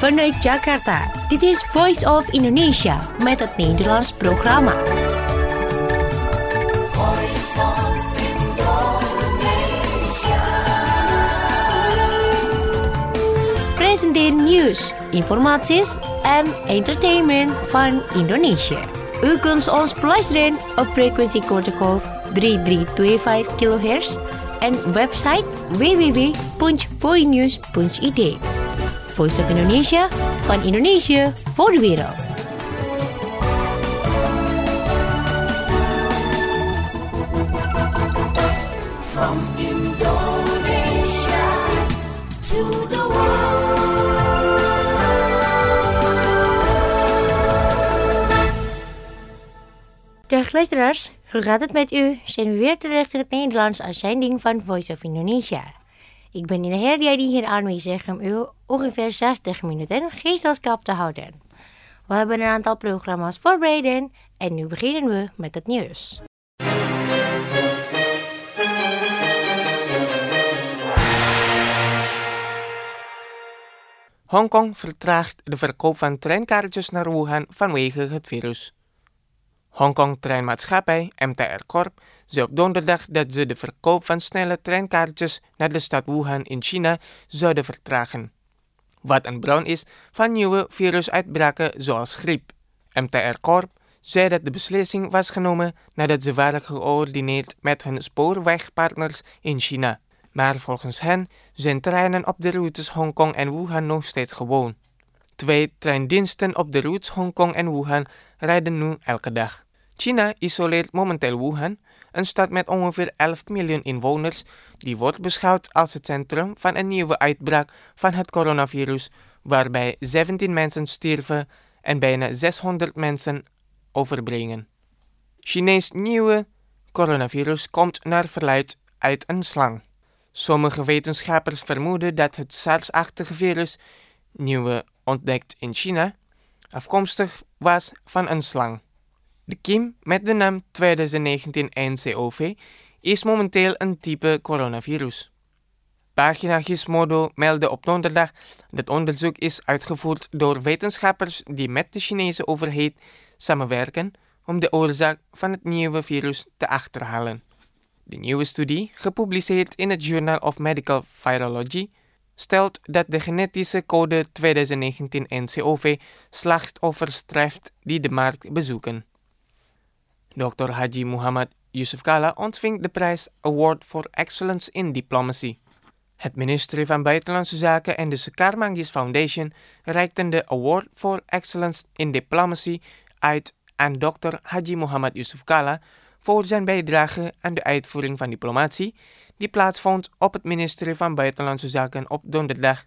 Vanuit Jakarta, dit is Voice of Indonesia met het Nederlands programma. Presenteer nieuws, informaties en entertainment van Indonesia. U kunt ons beluisteren op frequentie kortgolf 3325 kHz en website www.voinews.id. Voice of Indonesia, van Indonesia voor de wereld. From Indonesia to the world. Dag luisteraars, hoe gaat het met u? Zijn we weer terug in het Nederlands uitzending van Voice of Indonesia. Ik ben in de Herdia die hier aanwezig om u ongeveer 60 minuten gezelschap te houden. We hebben een aantal programma's voorbereid en nu beginnen we met het nieuws. Hongkong vertraagt de verkoop van treinkaartjes naar Wuhan vanwege het virus. Hongkong Treinmaatschappij, MTR Corp, zei op donderdag dat ze de verkoop van snelle treinkaartjes naar de stad Wuhan in China zouden vertragen. Wat een bron is van nieuwe virusuitbraken zoals griep. MTR Corp zei dat de beslissing was genomen nadat ze waren gecoördineerd met hun spoorwegpartners in China. Maar volgens hen zijn treinen op de routes Hongkong en Wuhan nog steeds gewoon. 2 treindiensten op de routes Hongkong en Wuhan rijden nu elke dag. China isoleert momenteel Wuhan, een stad met ongeveer 11 miljoen inwoners, die wordt beschouwd als het centrum van een nieuwe uitbraak van het coronavirus, waarbij 17 mensen stierven en bijna 600 mensen overbrengen. Chinees nieuwe coronavirus komt naar verluidt uit een slang. Sommige wetenschappers vermoeden dat het SARS-achtige virus, nieuwe ontdekt in China, afkomstig was van een slang. De kiem met de naam 2019 nCoV is momenteel een type coronavirus. Pagina Gizmodo meldde op donderdag dat onderzoek is uitgevoerd door wetenschappers die met de Chinese overheid samenwerken om de oorzaak van het nieuwe virus te achterhalen. De nieuwe studie, gepubliceerd in het Journal of Medical Virology, stelt dat de genetische code 2019 nCoV slachtoffers treft die de markt bezoeken. Dr. Haji Muhammad Yusuf Kala ontving de prijs Award for Excellence in Diplomacy. Het ministerie van Buitenlandse Zaken en de Sekar Manggis Foundation reikten de Award for Excellence in Diplomacy uit aan Dr. Haji Muhammad Yusuf Kala voor zijn bijdrage aan de uitvoering van diplomatie die plaatsvond op het ministerie van Buitenlandse Zaken op donderdag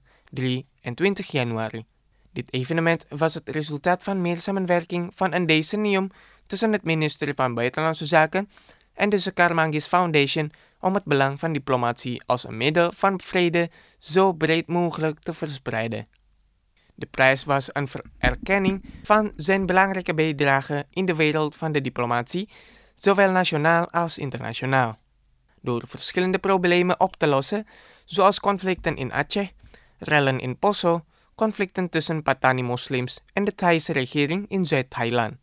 23 januari. Dit evenement was het resultaat van meer samenwerking van een decennium tussen het ministerie van Buitenlandse Zaken en de Sekar Manggis Foundation om het belang van diplomatie als een middel van vrede zo breed mogelijk te verspreiden. De prijs was een erkenning van zijn belangrijke bijdrage in de wereld van de diplomatie, zowel nationaal als internationaal. Door verschillende problemen op te lossen, zoals conflicten in Aceh, rellen in Poso, conflicten tussen Patani-moslims en de Thaise regering in Zuid-Thailand.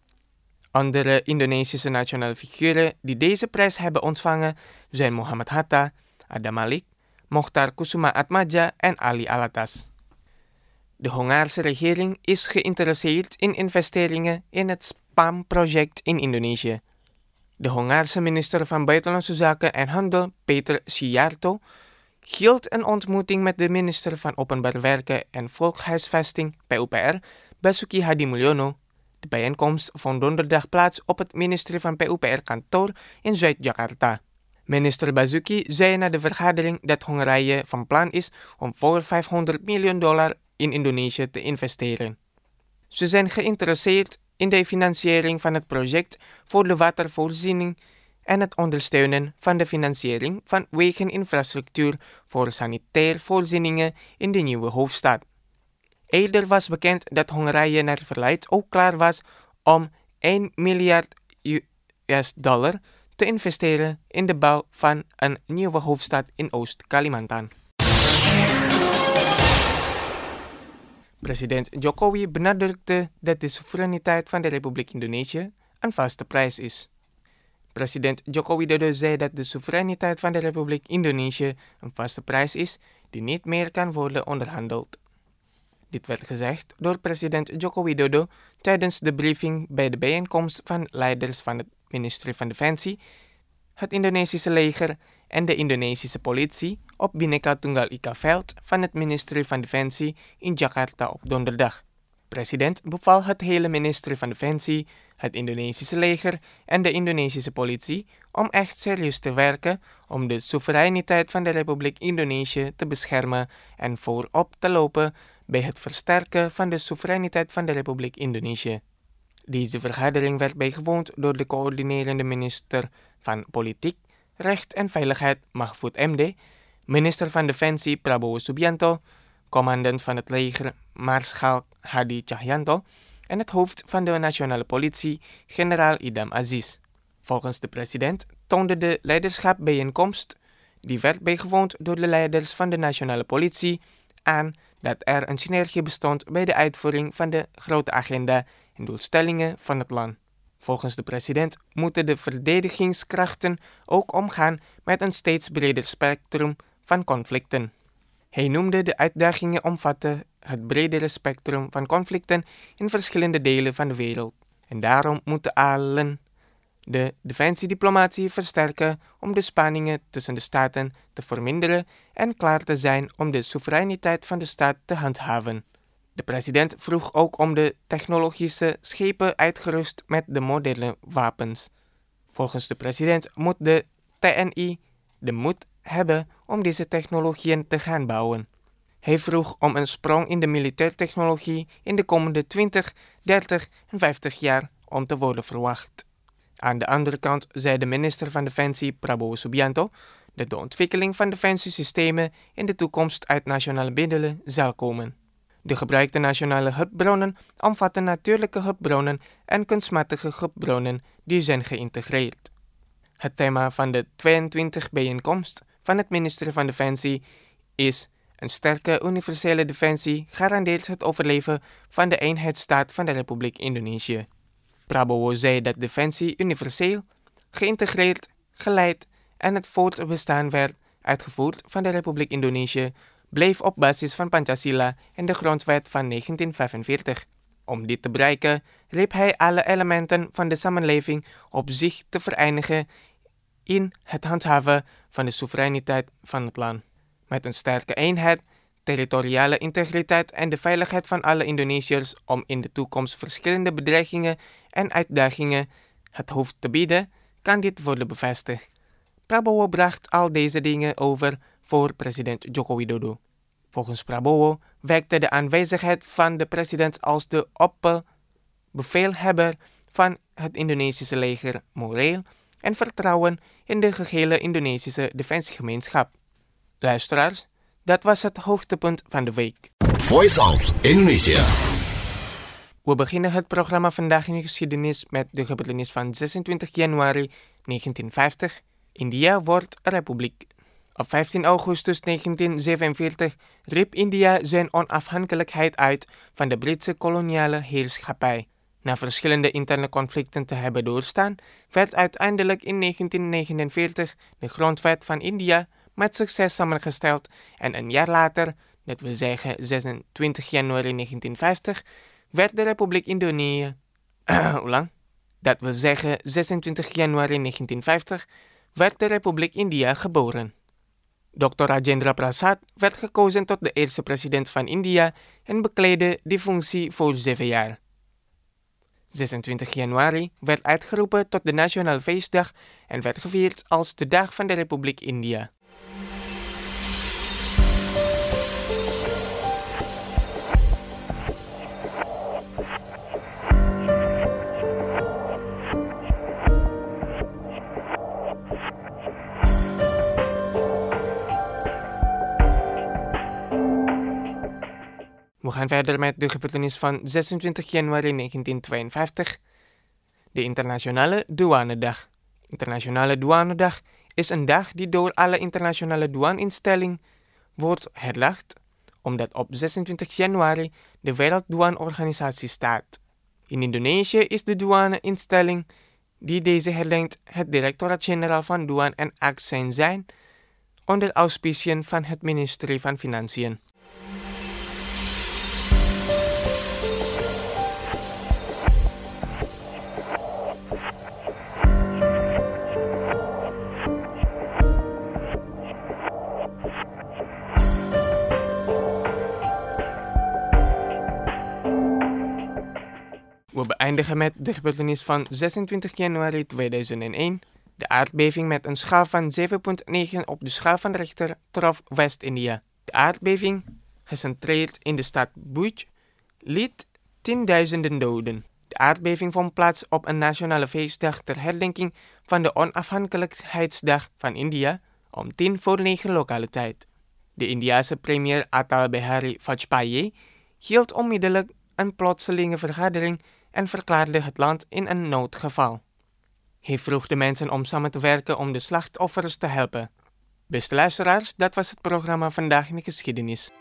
Andere Indonesische nationale figuren die deze prijs hebben ontvangen zijn Muhammad Hatta, Adam Malik, Mokhtar Kusuma Atmaja en Ali Alatas. De Hongaarse regering is geïnteresseerd in investeringen in het SPAM-project in Indonesië. De Hongaarse minister van Buitenlandse Zaken en Handel, Peter Szijjártó, hield een ontmoeting met de minister van Openbaar Werken en Volkshuisvesting, PUPR, Basuki Hadimulyono. De bijeenkomst vond donderdag plaats op het ministerie van PUPR-kantoor in Zuid-Jakarta. Minister Basuki zei na de vergadering dat Hongarije van plan is om voor $500 miljoen in Indonesië te investeren. Ze zijn geïnteresseerd in de financiering van het project voor de watervoorziening en het ondersteunen van de financiering van wegeninfrastructuur voor sanitair voorzieningen in de nieuwe hoofdstad. Eerder was bekend dat Hongarije naar verluidt ook klaar was om $1 miljard te investeren in de bouw van een nieuwe hoofdstad in Oost-Kalimantan. President Jokowi benadrukte dat de soevereiniteit van de Republiek Indonesië een vaste prijs is. President Joko Widodo zei dat de soevereiniteit van de Republiek Indonesië een vaste prijs is die niet meer kan worden onderhandeld. Dit werd gezegd door president Joko Widodo tijdens de briefing bij de bijeenkomst van leiders van het ministerie van Defensie, het Indonesische leger en de Indonesische politie op Bhinneka Tunggal Ika veld van het ministerie van Defensie in Jakarta op donderdag. President beval het hele ministerie van Defensie, het Indonesische leger en de Indonesische politie om echt serieus te werken om de soevereiniteit van de Republiek Indonesië te beschermen en voorop te lopen bij het versterken van de soevereiniteit van de Republiek Indonesië. Deze vergadering werd bijgewoond door de coördinerende minister van Politiek, Recht en Veiligheid Mahfud MD, minister van Defensie Prabowo Subianto, commandant van het leger Maarschalk Hadi Cahyanto en het hoofd van de nationale politie, generaal Idam Aziz. Volgens de president toonde de leiderschapbijeenkomst, die werd bijgewoond door de leiders van de nationale politie, aan dat er een synergie bestond bij de uitvoering van de grote agenda en doelstellingen van het land. Volgens de president moeten de verdedigingskrachten ook omgaan met een steeds breder spectrum van conflicten. Hij noemde de uitdagingen omvatten het bredere spectrum van conflicten in verschillende delen van de wereld. En daarom moeten allen de defensiediplomatie versterken om de spanningen tussen de staten te verminderen en klaar te zijn om de soevereiniteit van de staat te handhaven. De president vroeg ook om de technologische schepen uitgerust met de moderne wapens. Volgens de president moet de TNI de moed hebben om deze technologieën te gaan bouwen. Hij vroeg om een sprong in de militaire technologie in de komende 20, 30 en 50 jaar om te worden verwacht. Aan de andere kant zei de minister van Defensie Prabowo Subianto dat de ontwikkeling van defensiesystemen in de toekomst uit nationale middelen zal komen. De gebruikte nationale hulpbronnen omvatten natuurlijke hulpbronnen en kunstmatige hulpbronnen die zijn geïntegreerd. Het thema van de 22 bijeenkomst van het ministerie van Defensie is: een sterke universele defensie garandeert het overleven van de eenheidsstaat van de Republiek Indonesië. Prabowo zei dat defensie universeel, geïntegreerd, geleid en het voortbestaan werd uitgevoerd van de Republiek Indonesië bleef op basis van Pancasila en de Grondwet van 1945. Om dit te bereiken riep hij alle elementen van de samenleving op zich te vereenigen in het handhaven van de soevereiniteit van het land. Met een sterke eenheid, territoriale integriteit en de veiligheid van alle Indonesiërs om in de toekomst verschillende bedreigingen en uitdagingen het hoofd te bieden, kan dit worden bevestigd. Prabowo bracht al deze dingen over voor president Joko Widodo. Volgens Prabowo wekte de aanwezigheid van de president als de opperbevelhebber van het Indonesische leger moreel en vertrouwen in de gehele Indonesische defensiegemeenschap. Luisteraars, dat was het hoogtepunt van de week. Voice of Indonesia. We beginnen het programma Vandaag in de Geschiedenis met de gebeurtenis van 26 januari 1950. India wordt republiek. Op 15 augustus 1947 riep India zijn onafhankelijkheid uit van de Britse koloniale heerschappij. Na verschillende interne conflicten te hebben doorstaan, werd uiteindelijk in 1949 de grondwet van India met succes samengesteld en een jaar later, dat wil zeggen 26 januari 1950, werd de Republiek Indonesië... Hoe lang? Dat wil zeggen 26 januari 1950 werd de Republiek India geboren. Dr. Rajendra Prasad werd gekozen tot de eerste president van India en bekleedde die functie voor 7 jaar. 26 januari werd uitgeroepen tot de nationale feestdag en werd gevierd als de Dag van de Republiek India. We gaan verder met de gebeurtenis van 26 januari 1952, de Internationale Douanedag. Internationale Douanedag is een dag die door alle internationale douaneinstellingen wordt herdacht, omdat op 26 januari de Werelddouaneorganisatie staat. In Indonesië is de douaneinstelling die deze herdenkt het Directoraat-Generaal van Douane en Accijnzen onder auspiciën van het ministerie van Financiën. We beëindigen met de gebeurtenis van 26 januari 2001. De aardbeving met een schaal van 7,9 op de schaal van Richter trof West-India. De aardbeving, gecentreerd in de stad Bhuj, liet tienduizenden doden. De aardbeving vond plaats op een nationale feestdag ter herdenking van de onafhankelijkheidsdag van India om 9:10 lokale tijd. De Indiase premier Atal Bihari Vajpayee hield onmiddellijk een plotselinge vergadering en verklaarde het land in een noodgeval. Hij vroeg de mensen om samen te werken om de slachtoffers te helpen. Beste luisteraars, dat was het programma Vandaag in de Geschiedenis.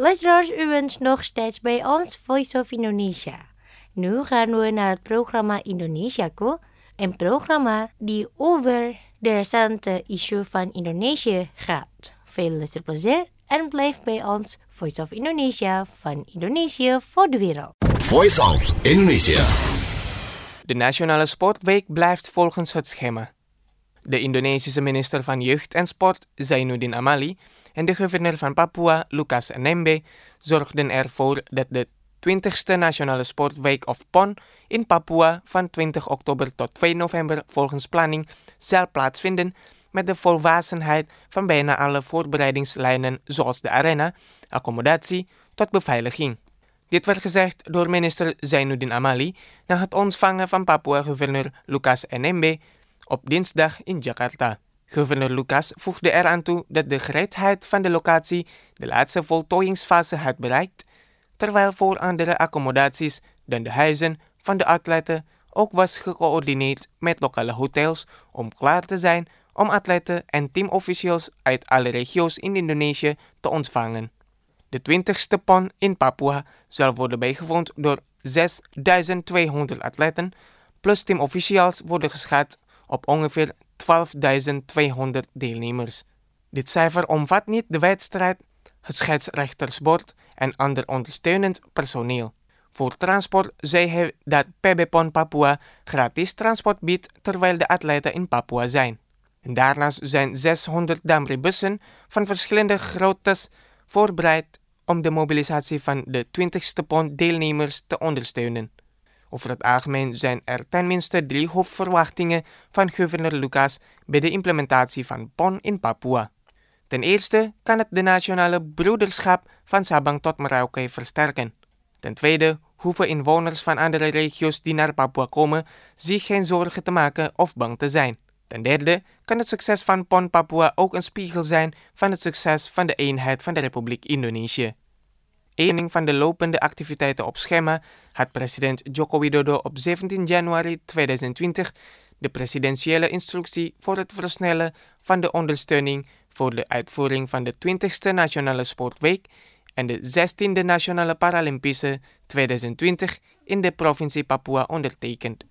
Luisteraars, u bent nog steeds bij ons Voice of Indonesia. Nu gaan we naar het programma Indonesiaku, een programma die over de recente issue van Indonesië gaat. Veel luisterplezier en blijf bij ons Voice of Indonesia van Indonesië voor de wereld. Voice of Indonesia. De Nationale Sportweek blijft volgens het schema. De Indonesische minister van Jeugd en Sport, Zainuddin Amali, en de gouverneur van Papua, Lukas NMB, zorgden ervoor dat de 20e Nationale Sportweek of PON in Papua van 20 oktober tot 2 november volgens planning zal plaatsvinden met de volwassenheid van bijna alle voorbereidingslijnen zoals de arena, accommodatie tot beveiliging. Dit werd gezegd door minister Zainuddin Amali na het ontvangen van Papua-gouverneur Lukas NMB op dinsdag in Jakarta. Gouverneur Lukas voegde eraan toe dat de gereedheid van de locatie de laatste voltooiingsfase had bereikt, terwijl voor andere accommodaties dan de huizen van de atleten ook was gecoördineerd met lokale hotels om klaar te zijn om atleten en teamofficials uit alle regio's in Indonesië te ontvangen. De 20ste PON in Papua zal worden bijgewoond door 6.200 atleten, plus teamofficials worden geschat op ongeveer 12.200 deelnemers. Dit cijfer omvat niet de wedstrijd, het scheidsrechtersbord en ander ondersteunend personeel. Voor transport zei hij dat PB PON Papua gratis transport biedt terwijl de atleten in Papua zijn. En daarnaast zijn 600 Damri-bussen van verschillende groottes voorbereid om de mobilisatie van de 20ste PON deelnemers te ondersteunen. Over het algemeen zijn er tenminste 3 hoofdverwachtingen van gouverneur Lukas bij de implementatie van PON in Papua. Ten eerste kan het de nationale broederschap van Sabang tot Merauke versterken. Ten tweede hoeven inwoners van andere regio's die naar Papua komen zich geen zorgen te maken of bang te zijn. Ten derde kan het succes van PON Papua ook een spiegel zijn van het succes van de eenheid van de Republiek Indonesië. Een van de lopende activiteiten op schema had president Joko Widodo op 17 januari 2020 de presidentiële instructie voor het versnellen van de ondersteuning voor de uitvoering van de 20e Nationale Sportweek en de 16e Nationale Paralympische 2020 in de provincie Papua ondertekend.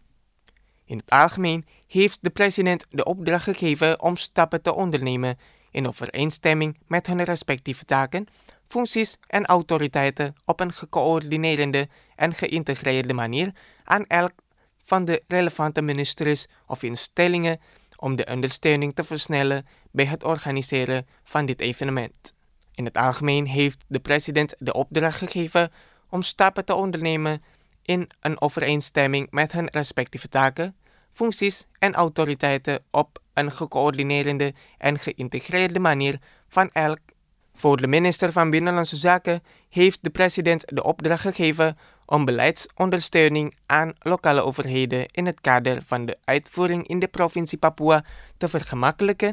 In het algemeen heeft de president de opdracht gegeven om stappen te ondernemen in overeenstemming met hun respectieve taken, functies en autoriteiten op een gecoördineerde en geïntegreerde manier aan elk van de relevante ministeries of instellingen om de ondersteuning te versnellen bij het organiseren van dit evenement. In het algemeen heeft de president de opdracht gegeven om stappen te ondernemen in een overeenstemming met hun respectieve taken, functies en autoriteiten op een gecoördineerde en geïntegreerde manier van elk. Voor de minister van Binnenlandse Zaken heeft de president de opdracht gegeven om beleidsondersteuning aan lokale overheden in het kader van de uitvoering in de provincie Papua te vergemakkelijken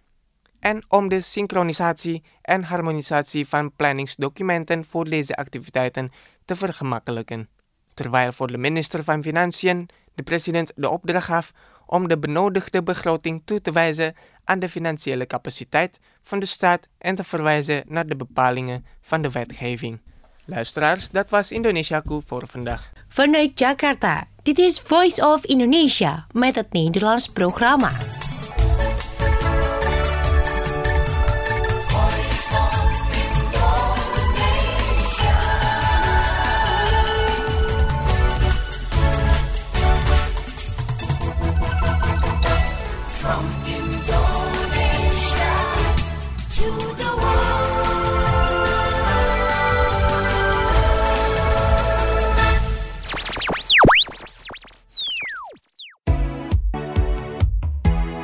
en om de synchronisatie en harmonisatie van planningsdocumenten voor deze activiteiten te vergemakkelijken. Terwijl voor de minister van Financiën de president de opdracht gaf om de benodigde begroting toe te wijzen aan de financiële capaciteit van de staat en te verwijzen naar de bepalingen van de wetgeving. Luisteraars, dat was Indonesiaku voor vandaag. Vanuit Jakarta, dit is Voice of Indonesia met het Nederlands programma. From Indonesia to the world.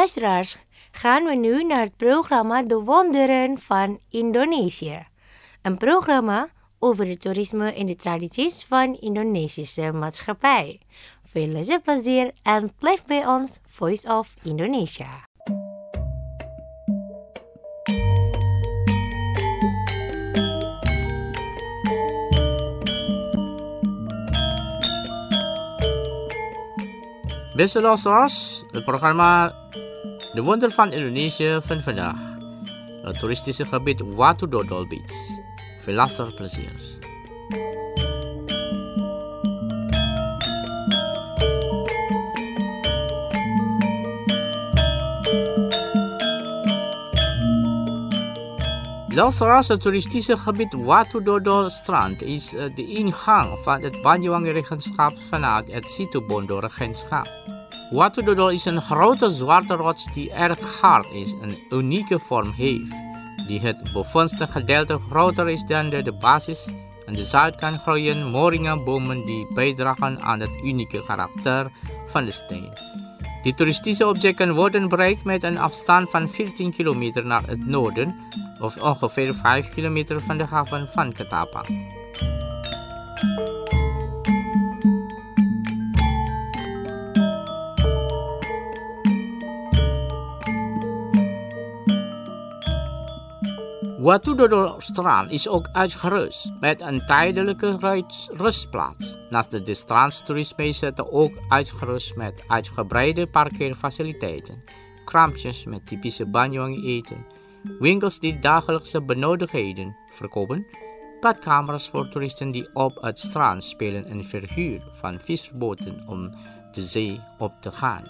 Luisteraars, gaan we nu naar het programma De Wonderen van Indonesië. Een programma over het toerisme en de tradities van Indonesische maatschappij. Veel luisterplezier en blijf bij ons Voice of Indonesia. Beste luisteraars, het programma De Wonder van Indonesië van vandaag. Het toeristische gebied Watu Dodol Beach. Veel luisterplezier. Luisteraars, het toeristische gebied Watu Dodol Strand is de ingang van het Banyuwangi Regentschap vanuit het Situbondo Regentschap. Watu Dodol is een grote zwarte rots die erg hard is en een unieke vorm heeft, die het bovenste gedeelte groter is dan de basis en de zuidkant groeien moringabomen die bijdragen aan het unieke karakter van de steen. Die toeristische objecten worden bereikt met een afstand van 14 kilometer naar het noorden of ongeveer 5 kilometer van de haven van Ketapang. Watu Dodol Strand is ook uitgerust met een tijdelijke rustplaats. Naast de strandtoerisme is het ook uitgerust met uitgebreide parkeerfaciliteiten, kraampjes met typische Banyuwangi eten, winkels die dagelijkse benodigdheden verkopen, badkamers voor toeristen die op het strand spelen en verhuur van visboten om de zee op te gaan.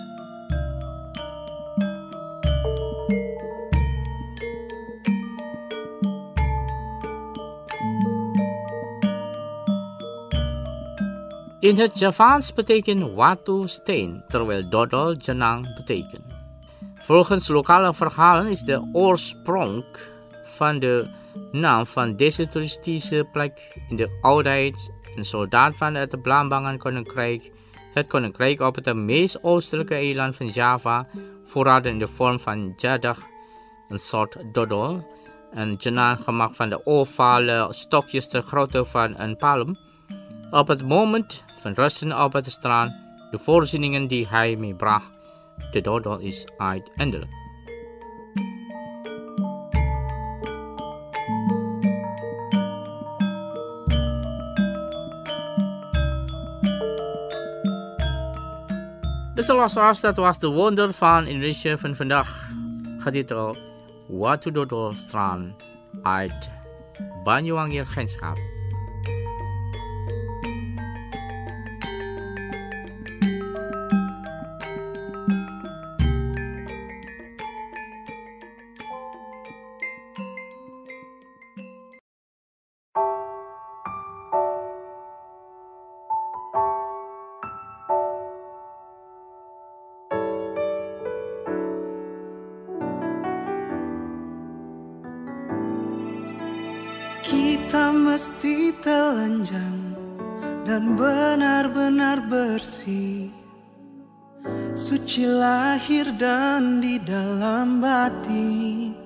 In het Javaans betekent Watu steen, terwijl Dodol Jenang betekent. Volgens lokale verhalen is de oorsprong van de naam van deze toeristische plek in de oudheid een soldaat van het Belambangan Koninkrijk, het koninkrijk op het meest oostelijke eiland van Java, voorraden in de vorm van jadag, een soort dodol, en Jenang gemaakt van de ovale stokjes ter grootte van een palm. Op het moment van rusten op het strand, de voorzieningen die hij meebracht, de dodol is uiteindelijk. Dus luisteraars, dat was de wonder van Indonesië van vandaag, getiteld Watu Dodol Strand uit Banyuwangi Regentschap. Kita mesti telanjang dan benar-benar bersih, suci lahir dan di dalam batin.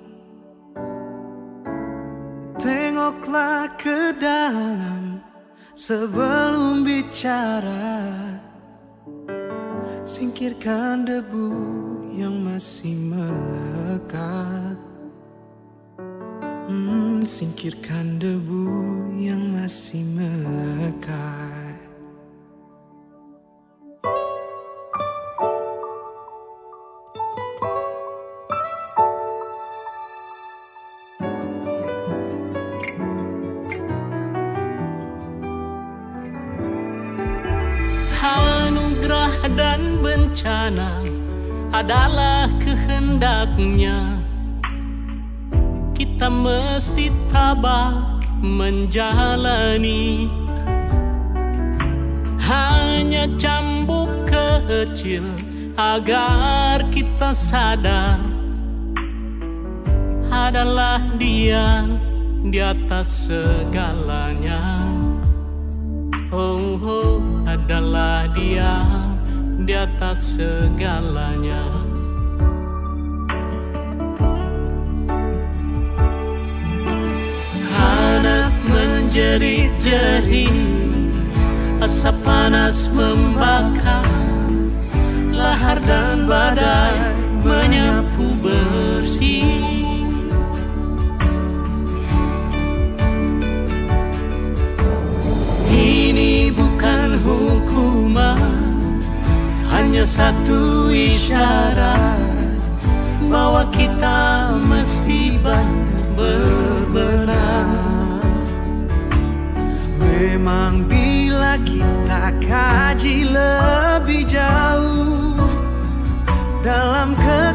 Tengoklah ke dalam sebelum bicara, singkirkan debu yang masih melekat. Singkirkan debu yang masih melekat. Anugerah dan bencana adalah kehendaknya. Kita mesti tabah menjalani. Hanya cambuk kecil agar kita sadar adalah Dia di atas segalanya. Oh, adalah Dia di atas segalanya. jerit-jerit, asap panas membakar, lahar dan badai menyapu bersih. Ini bukan hukuman, hanya satu isyarat bahwa kita mesti berbenah. Memang bila kita kaji lebih jauh dalam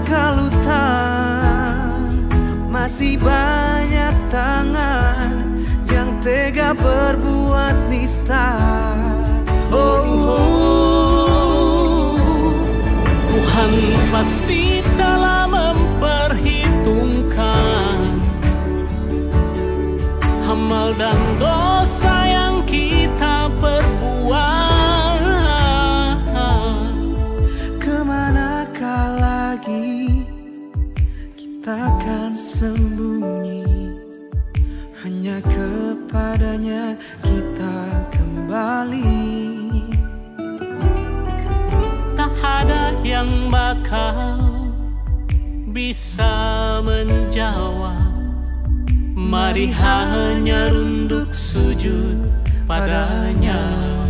kekalutan, masih banyak tangan yang tega berbuat nista. Tuhan pasti telah memperhitungkan amal dan dosa yang kita perbuat. Kemanakah lagi kita akan sembunyi? Hanya kepadanya kita kembali. Tak ada yang bakal bisa menjawab. Mari hanya runduk sujud padanya.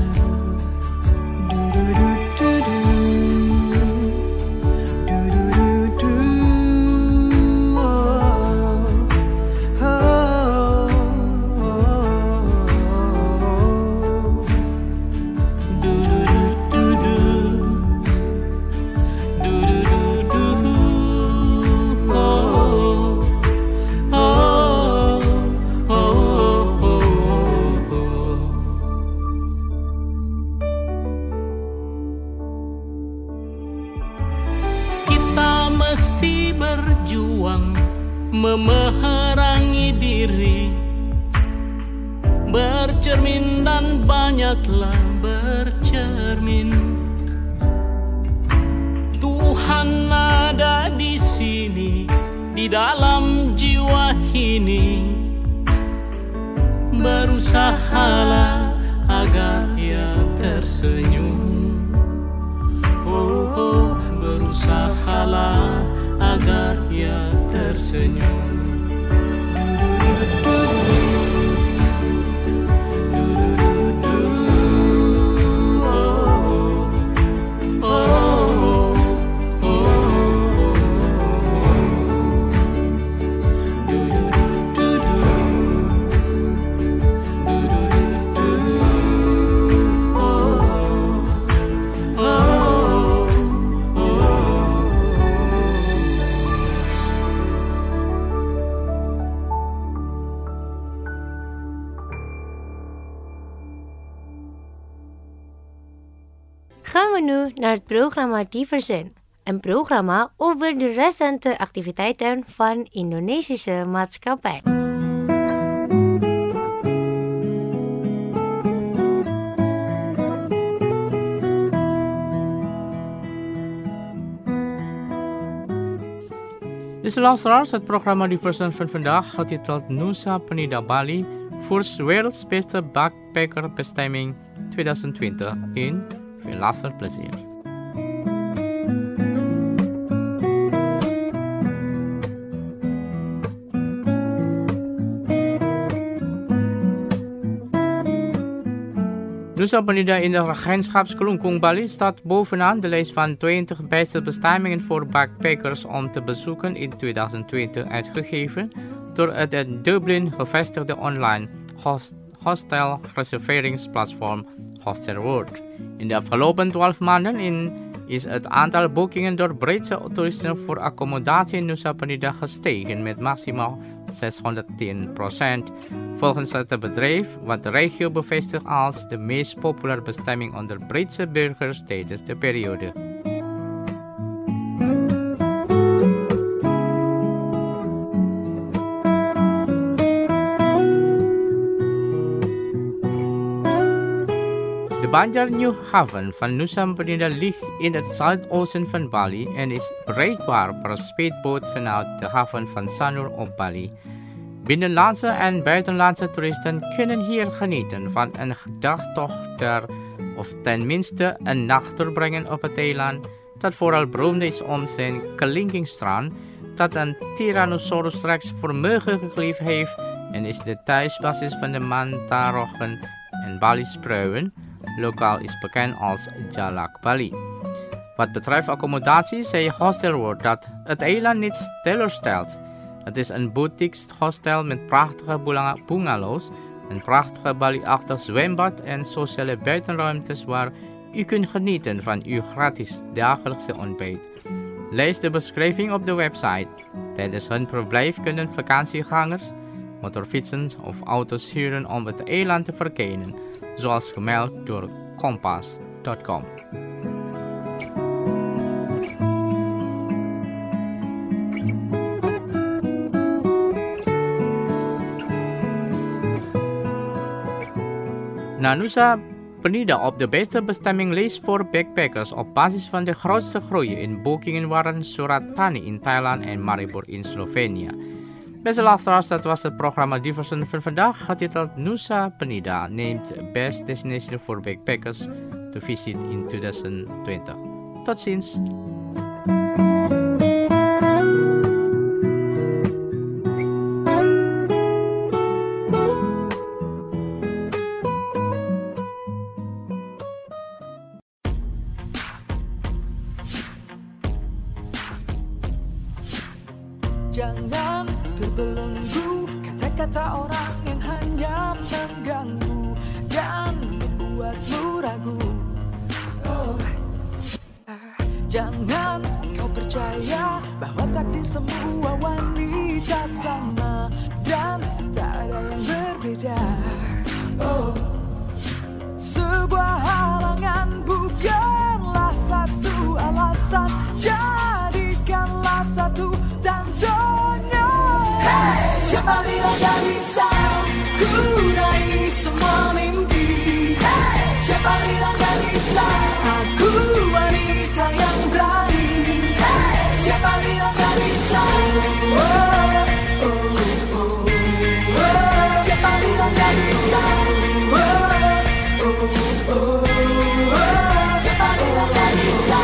Memerangi diri, bercermin dan banyaklah bercermin. Tuhan ada di sini, di dalam jiwa ini. Berusahalah agar ia tersenyum. Berusahalah agar ia tersenyum. Gaan we nu naar het programma Diversen, een programma over de recente activiteiten van Indonesische maatschappij. Beste luisteraars, het programma Diversen van vandaag getiteld Nusa Penida Bali First World's Beste Backpacker Bestemming 2020 in. Veel luisterplezier. Nusa Penida in de regentschap Kelungkung Bali staat bovenaan de lijst van 20 beste bestemmingen voor backpackers om te bezoeken in 2020 uitgegeven door het in Dublin gevestigde online hostel reserveringsplatform Hostelworld. In de afgelopen 12 maanden is het aantal boekingen door Britse toeristen voor accommodatie in Nusa Penida gestegen met maximaal 610%. Volgens het bedrijf wat de regio bevestigt als de meest populaire bestemming onder Britse burgers tijdens de periode. Banjar New Haven van Nusa Penida ligt in het zuidoosten van Bali en is bereikbaar per speedboot vanuit de haven van Sanur op Bali. Binnenlandse en buitenlandse toeristen kunnen hier genieten van een dagtocht of tenminste een nacht doorbrengen op het eiland, dat vooral beroemd is om zijn klinkingsstrand, dat een Tyrannosaurus Rex vermogen gekleefd heeft en is de thuisbasis van de mantaroggen en baliespreeuwen. Lokaal is bekend als Jalak Bali. Wat betreft accommodatie zei Hostelworld dat het eiland niet teleurstelt. Het is een boutique hostel met prachtige bungalows, een prachtige Bali-achtig zwembad en sociale buitenruimtes waar u kunt genieten van uw gratis dagelijkse ontbijt. Lees de beschrijving op de website. Tijdens hun verblijf kunnen vakantiegangers motorfietsen of auto's huren om het eiland te verkennen, zoals gemeld door Kompas.com. Nusa Penida op de beste bestemminglijst voor backpackers op basis van de grootste groei in boekingen waren Surat Thani in Thailand en Maribor in Slovenië. Beste luisteraars, dat was het programma Diversen van vandaag, getiteld Nusa Penida neemt Best Destination for Backpackers to Visit in 2020. Tot ziens! Jangan terbelenggu kata-kata orang yang hanya mengganggu dan membuatmu ragu. Jangan kau percaya bahwa takdir semua wanita sama dan tak ada yang berbeda. Sebuah halangan bukanlah satu alasan, jadikanlah satu tandanya. Siapa bilang gak bisa ku raih semua mimpi? Siapa bilang gak bisa aku wanita yang berani? Siapa bilang gak bisa? Siapa bilang gak bisa? Siapa bilang gak bisa?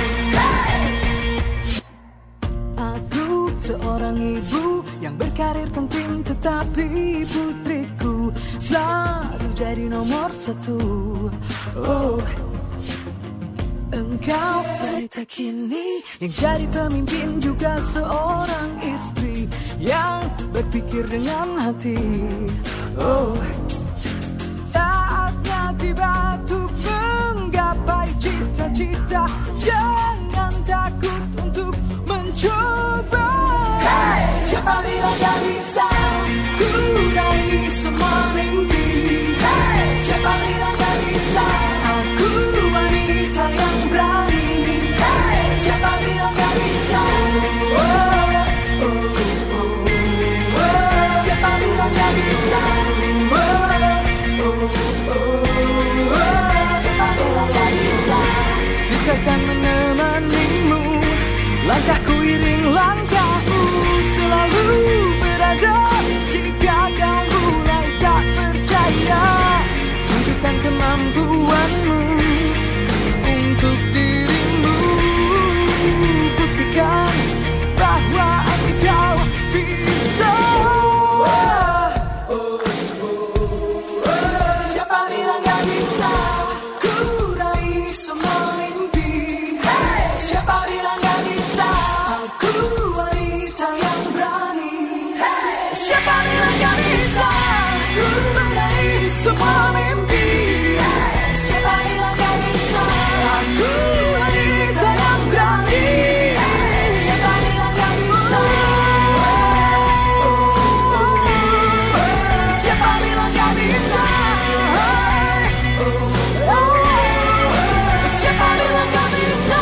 Aku seorang ibu yang berkarir penting, tetapi putriku selalu jadi nomor satu. Engkau wanita kini yang jadi pemimpin, juga seorang istri yang berpikir dengan hati. Saatnya tiba untuk menggapai cita-cita. Jangan takut untuk mencoba. Siapa bilang gak bisa ku raih semua mimpi? Siapa bilang gak bisa aku wanita yang berani? Siapa bilang gak bisa? Siapa bilang gak bisa? Siapa bilang gak bisa? Kita akan menemanimu, langkahku iring langkahmu, selalu berada. Jika kau mulai tak percaya, tunjukkan kemampuanmu untuk dirimu. Buktikan bahwa engkau bisa. Siapa bilang gak bisa ku raih semua mimpi? Siapa bilang gak bisa aku wanita yang berani? Siapa bilang gak bisa ku meraih semua mimpi? Siapa bilang gak bisa aku wanita yang berani? Siapa bilang gak bisa? Siapa bilang gak bisa? Siapa bilang gak bisa?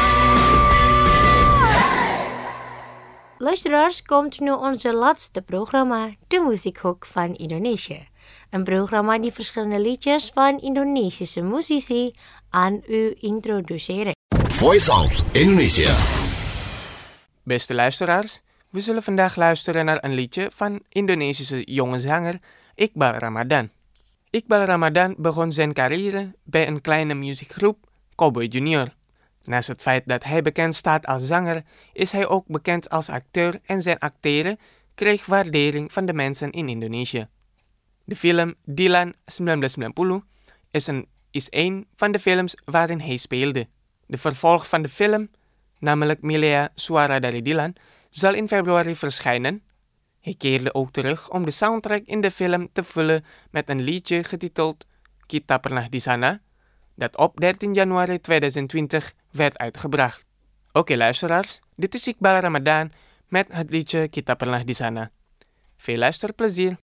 Luisteraars, komt nu onze laatste programma, de Muziekhoek van Indonesië. Een programma die verschillende liedjes van Indonesische muzici aan u introduceren. Voice of Indonesia. Beste luisteraars, We zullen vandaag luisteren naar een liedje van Indonesische jonge zanger Iqbal Ramadan. Iqbal Ramadan begon zijn carrière bij een kleine muziekgroep, Cowboy Junior. Naast het feit dat hij bekend staat als zanger, is hij ook bekend als acteur en zijn acteren kreeg waardering van de mensen in Indonesië. De film Dilan 1990 is een van de films waarin hij speelde. De vervolg van de film, namelijk Milea Suara dari Dilan, zal in februari verschijnen. Hij keerde ook terug om de soundtrack in de film te vullen met een liedje getiteld Kita Pernah di Sana, dat op 13 januari 2020 werd uitgebracht. Oké luisteraars, dit is Iqbal Ramadan met het liedje Kita Pernah di Sana. Veel luisterplezier!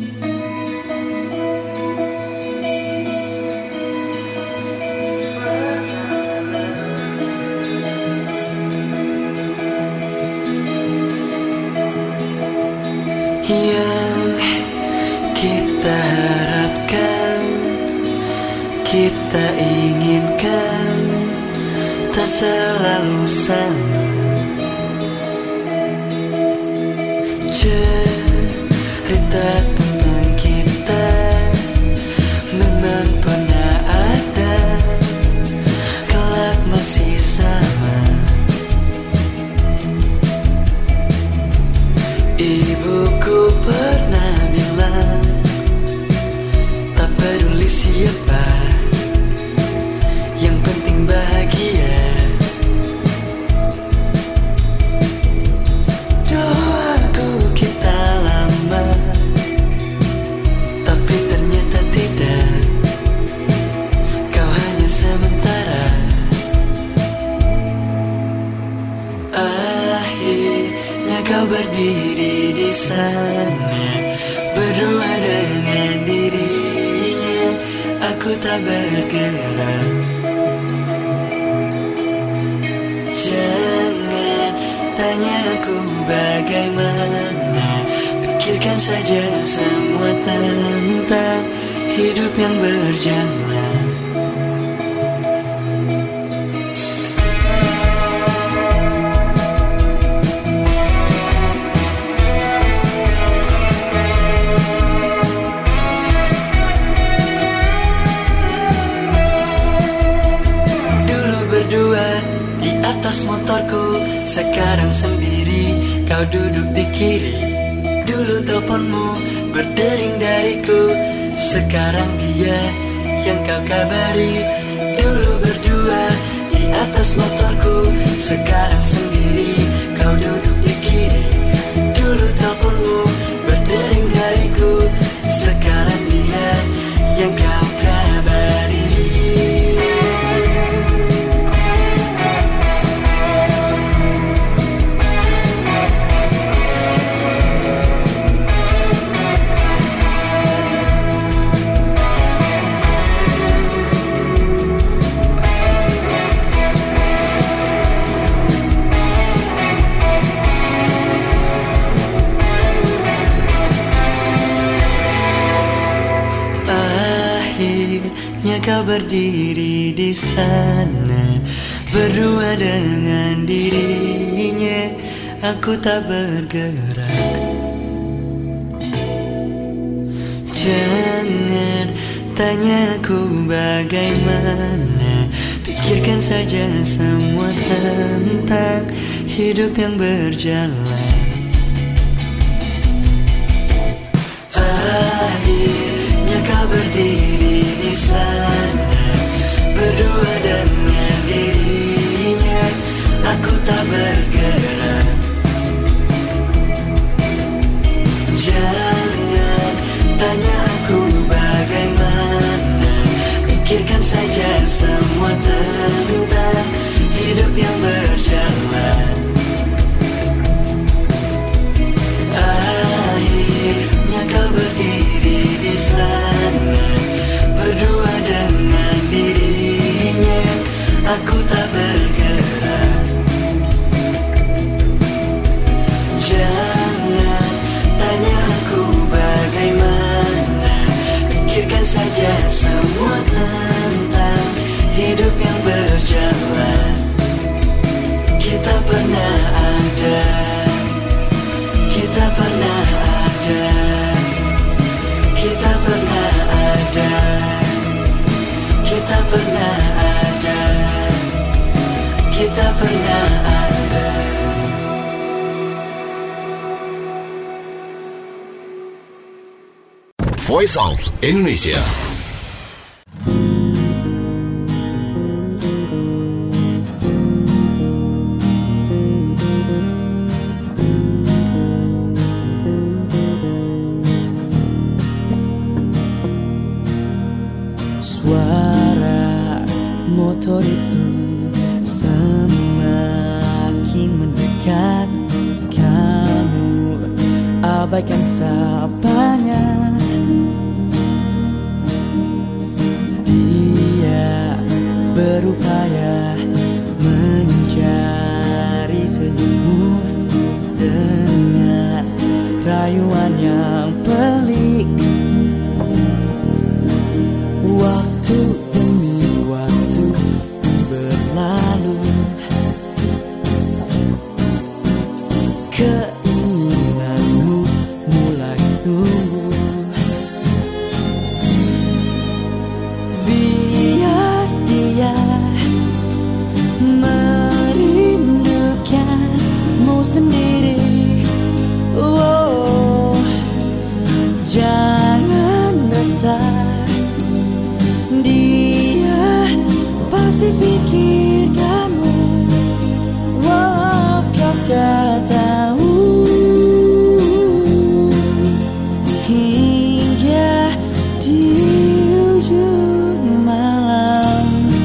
Yang kita harapkan, kita inginkan, tak selalu sama. Cerita tentang kita memang pernah ada, kelak masih sama. Ibuku pernah bilang, tak peduli siapa, yang penting bahagia. Doaku kita lama, tapi ternyata tidak, kau hanya sementara. Akhirnya kau berdiri di sana, berdua dengan dirinya, aku tak bergerak. Jangan tanya aku bagaimana, pikirkan saja semua tentang hidup yang berjalan. Atas motorku, sekarang sendiri, kau duduk di kiri. Dulu teleponmu berdering dariku, sekarang dia yang kau kabari. Dulu berdua di atas motorku, sekarang sendiri, kau duduk di kiri. Dulu teleponmu berdering dariku, sekarang dia yang kau kabari. Kau berdiri di sana, berdua dengan dirinya, aku tak bergerak. Jangan tanya aku bagaimana, pikirkan saja semua tentang hidup yang berjalan. Akhirnya kau berdiri di sana, berdua dengan dirinya, aku tak bergerak. Jangan tanya aku bagaimana, pikirkan saja semua tentang hidup yang berjalan. Akhirnya kau berdiri di sana, berdua dengan dirinya, aku tak bergerak. Jangan tanya aku bagaimana, pikirkan saja semua tentang hidup yang berjalan. Kita pernah ada, Voice of Indonesia. Suara motor itu semakin mendekat. Kamu abaikan sapanya. Dia berupaya mencari senyummu dengan rayuan yang pelik. Waktu demi waktu berlalu, keinginanmu mulai tumbuh. Biar dia merindukanmu sendiri. Oh, jangan desah. Dia pasti pikirkanmu, walau kau tak tahu. Hingga di ujung malam,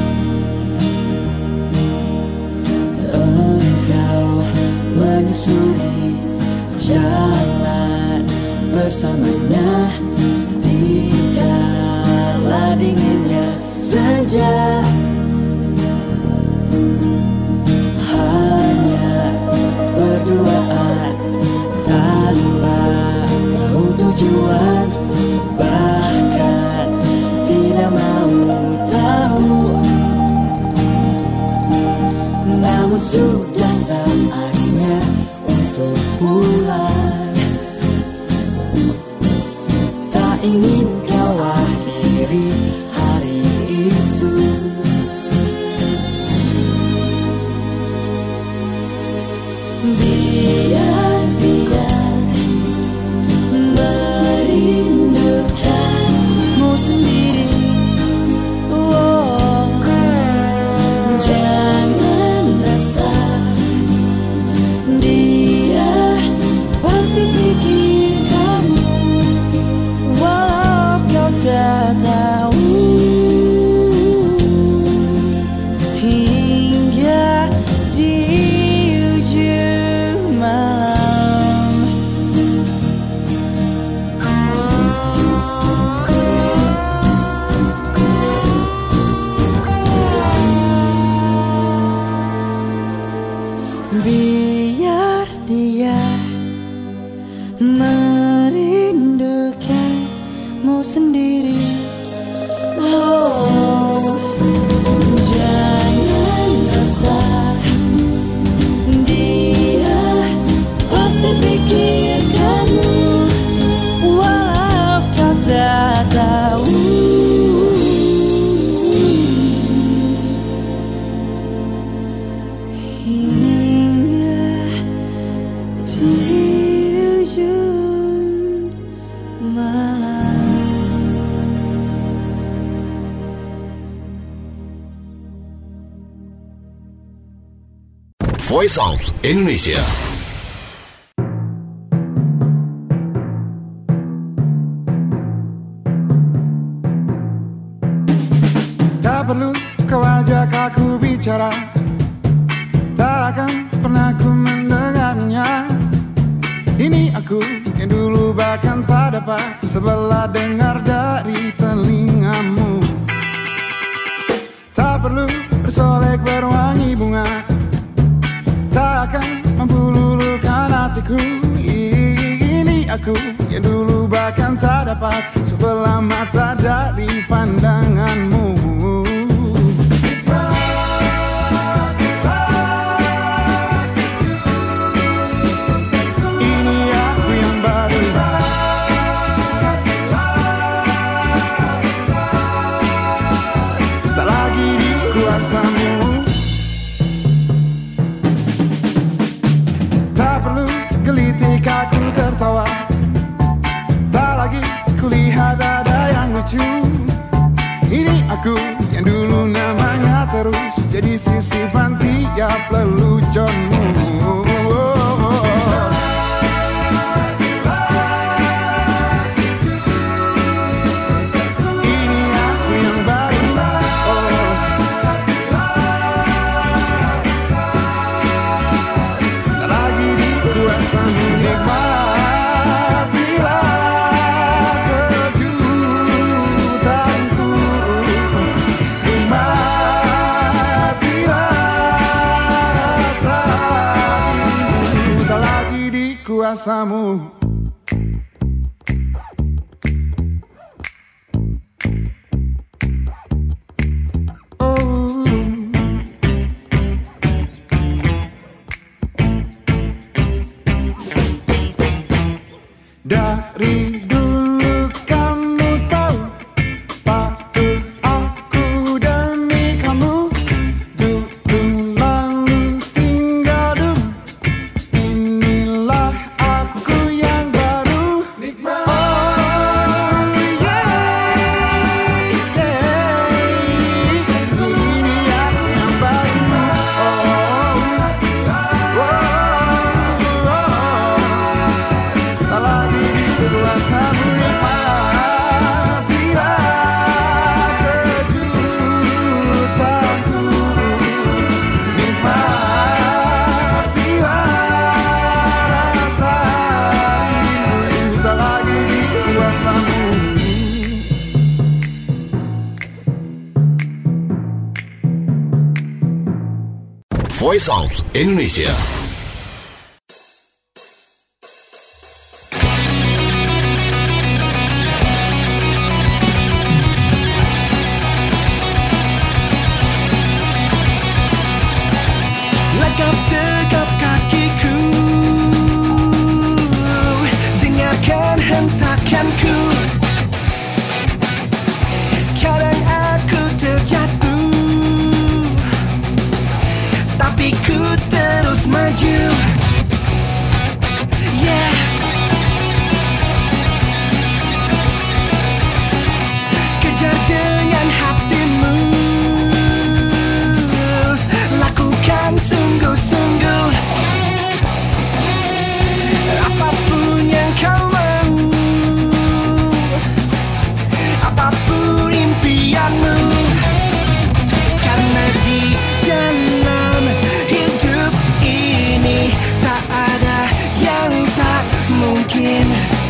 engkau menyusuri jalan bersamanya. Di kala dinginnya senja, hanya berduaan tanpa tahu tujuan, bahkan tidak mau tahu. Namun sudah saatnya untuk pulang. Tak ingin kau akhiri hari itu. Biar dia merindukanmu sendiri. Oh, jangan resah. Dia pasti pikirkanmu, walau kau tak tahu. Hingga di ujung malam, biar dia merindukanmu sendiri. Oh, jangan resah. Dia pasti pikirkanmu, walau kau tak tahu. Hingga di ujung malam. Voice of Indonesia. Tak perlu kau ajak aku bicara, tak akan pernah ku mendengarnya. Ini aku yang dulu bahkan tak dapat sebelah dengar dari telingamu. Tak perlu bersolek berwangi bunga, tak akan mampu luluhkan hatiku. Ini aku yang dulu bahkan tak dapat sebelah mata dari pandanganmu. Ini aku yang baru, tak lagi di kuasamu. Tak perlu gelitik aku tertawa, tak lagi kulihat hatiku yang dulu namanya terus jadi sisipan tiap leluconmu. Ini aku yang baru, tak lagi di kuasamu. Nikmatilah kejutanku, nikmatilah rasa rindu, tak lagi di kuasamu. Dari dulu kamu tahu patuh aku demi kamu. Dulu lalu tinggal dulu. Inilah aku yang baru. Oh yeah, yeah. Ini aku yang baru. Tak lagi di kuasamu. Nikmatilah kejutanku, nikmatilah rasa rindu, tak lagi di kuasamu. Voice of Indonesia. Langkah tegap kakiku, dengarkan hentakanku. Kadang aku terjatuh, tapi ku terus maju. Yeah. Kejar dengan hatimu, lakukan sungguh-sungguh apapun yang kau mau, apapun impianmu. Karena di dalam hidup ini tak ada yang tak mungkin.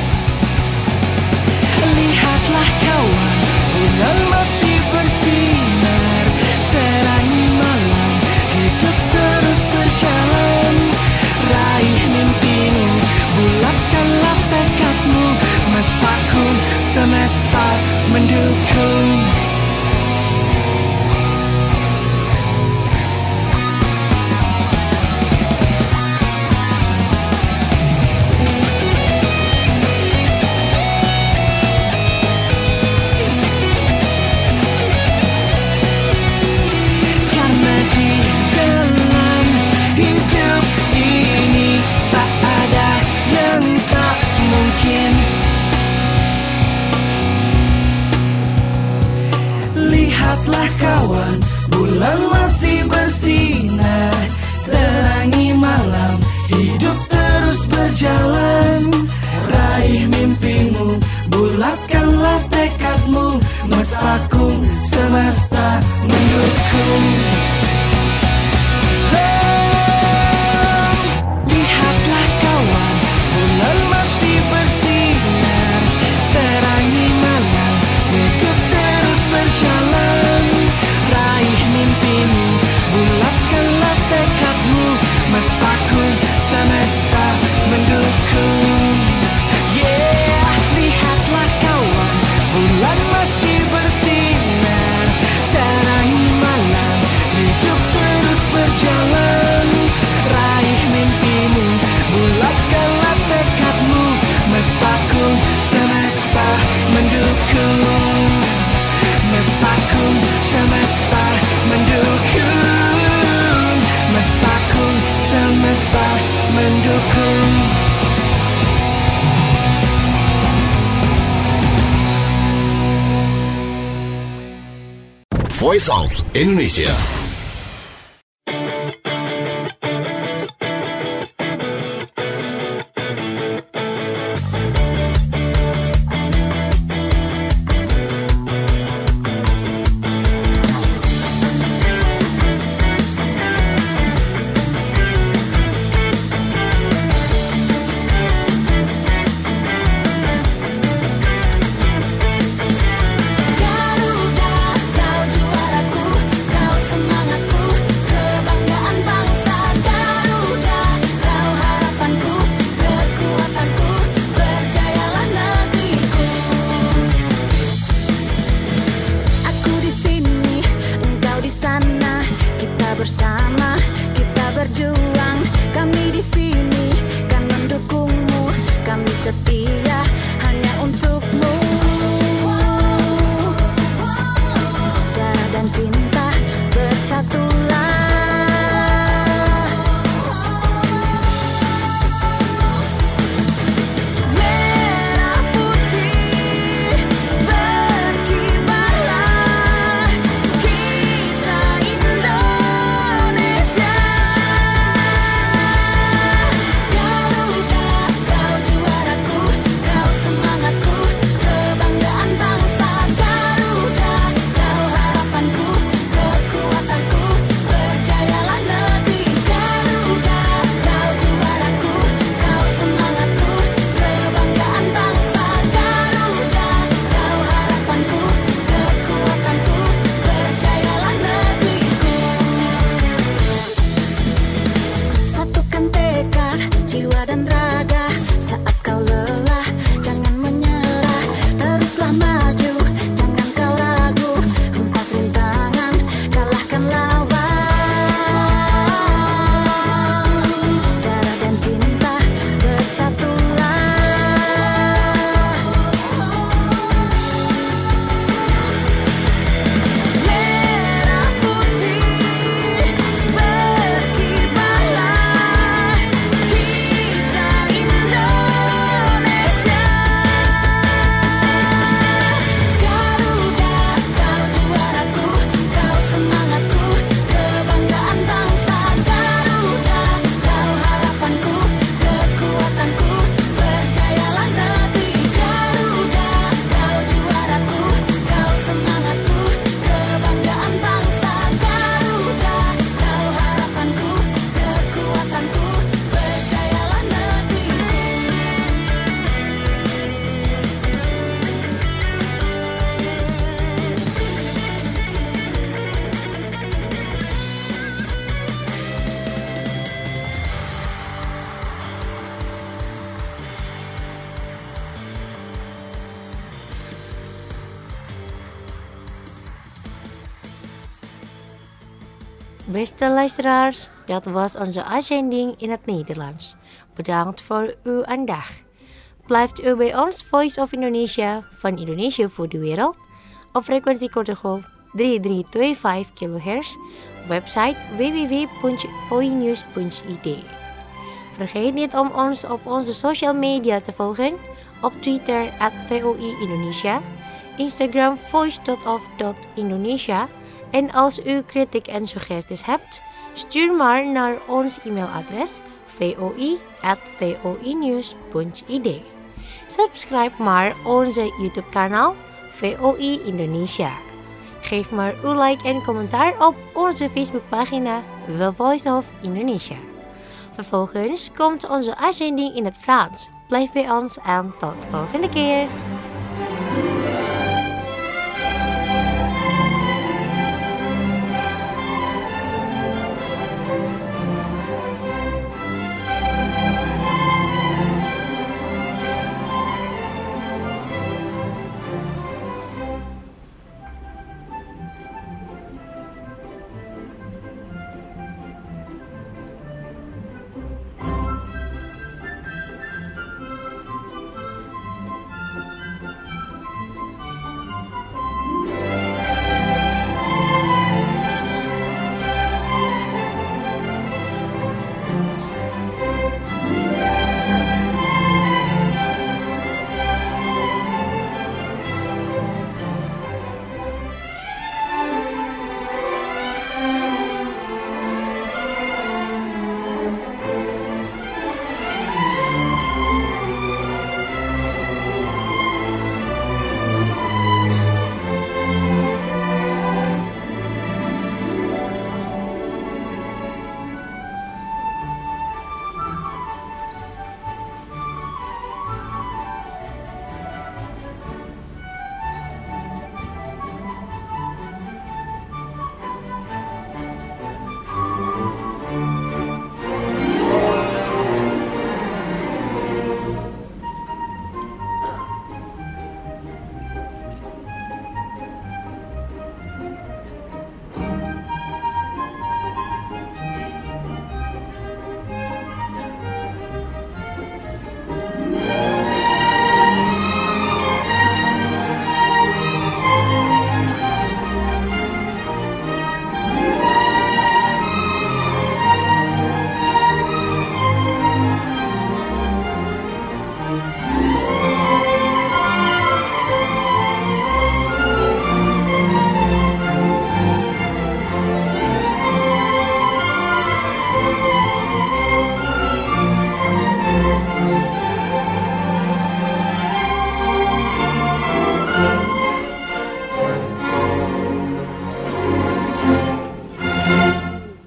Lihatlah kawan, bulan masih bersinar, terangi malam, hidup terus berjalan. Raih mimpimu, bulatkanlah tekadmu, mestakun semesta mendukung. Karena di dalam hidup ini tak ada yang tak mungkin. Lihatlah kawan, bulan masih bersinar, terangi malam, hidup terus berjalan. Raih mimpimu, bulatkanlah tekadmu, mestakun semesta mendukung. Lihatlah kawan, bulan masih bersinar, terangi malam, hidup terus berjalan. Raih mimpimu, bulatkanlah tekadmu, mestakun semesta mendukung. Yeah, lihatlah kawan, bulan masih bersinar, terangi malam, hidup Voice of Indonesia. Bersama kita berjuang, kami di sini kan mendukungmu, kami setia hanya untukmu. Darah dan cinta bersatulah. Merah putih berkibarlah, kita Indonesia. Garuda, kau juaraku, kau semangatku, kebanggaan bangsa. Garuda, kau harapanku, kekuatanku, berjayalah negeri. Garuda, kau juaraku, kau semangatku, kebanggaan bangsa. Garuda, kau harapanku, kekuatanku, berjayalah negeriku. Satukan tekad, jiwa dan raga. Saat kau lelah, jangan menyerah. Teruslah maju, jangan kau ragu. Hempas rintangan, kalahkan lawan. Darah dan cinta bersatulah. Merah putih berkibarlah, kita Indonesia. Garuda, kau juaraku, kau semangatku, kebanggaan bangsa. Garuda, kau harapanku, kekuatanku, berjayalah negeri. Garuda, kau juaraku, kau semangatku, kebanggaan bangsa. Garuda, kau harapanku, kekuatanku, berjayalah negeriku. Beste luisteraars, dat was onze uitzending in het Nederlands. Bedankt voor uw aandacht. Blijft u bij ons Voice of Indonesia van Indonesië voor de wereld op frequentie korte golf 3325 kHz, website www.voinews.id. Vergeet niet om ons op onze social media te volgen, op Twitter @VOI Indonesia, Instagram voice.of.indonesia. En als u kritiek en suggesties hebt, stuur maar naar ons e-mailadres voi@voinews.id. Subscribe maar onze YouTube kanaal VOI Indonesia. Geef maar uw like en commentaar op onze Facebookpagina The Voice of Indonesia. Vervolgens komt onze uitzending in het Frans. Blijf bij ons en tot de volgende keer.